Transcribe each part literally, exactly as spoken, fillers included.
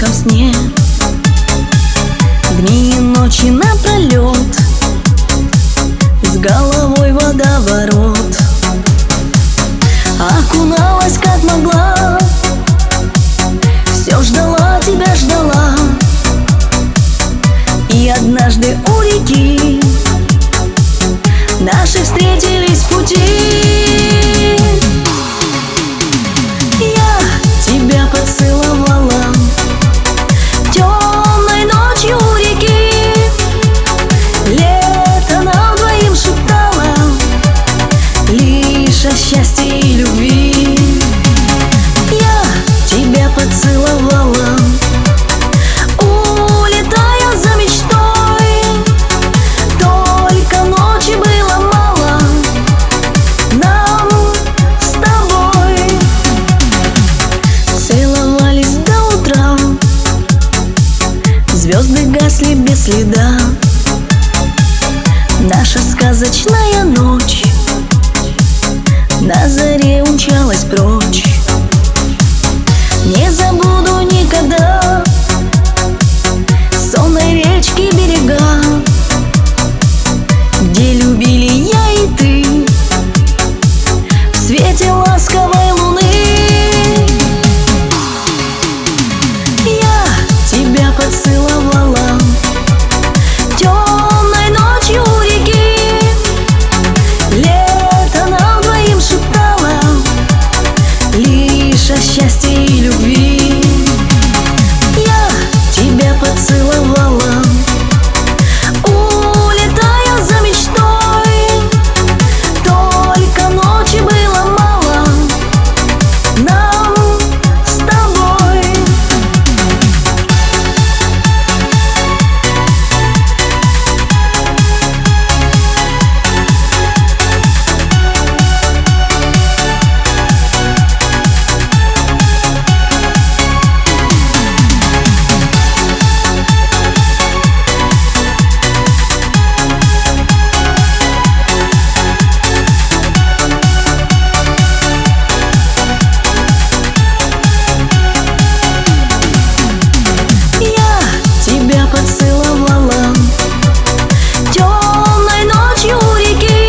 тихом сне. Дни и ночи напролет, с головой водоворот. Окуналась как могла, все ждала тебя, ждала. И однажды у реки наши встретились пути. Я тебя поцеловала темной ночью у реки. Лето нам двоим шептала лишь о счастье и любви. Я тебя поцеловала, улетая за мечтой. Только ночи было мало нам с тобой. Целовались до утра, звезды гасли без следа. Наша сказочная ночь на заре умчалась прочь. Не забуду никогда сонной речки берега, где любили я и ты в свете ласковой луны. Я тебя поцеловала темной ночью у реки. Лето нам двоим шептала лишь о счастье и любви. Я тебя поцеловала, улетая за мечтой. Только ночи было мало нам с тобой. Поцеловала темной ночью у реки.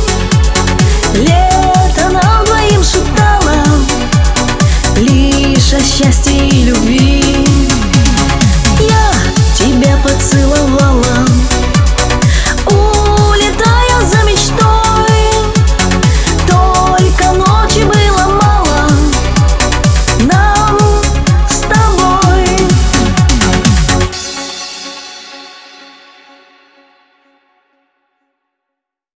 Лето нам двоим шептала лишь о счастье и любви. Я тебя поцеловала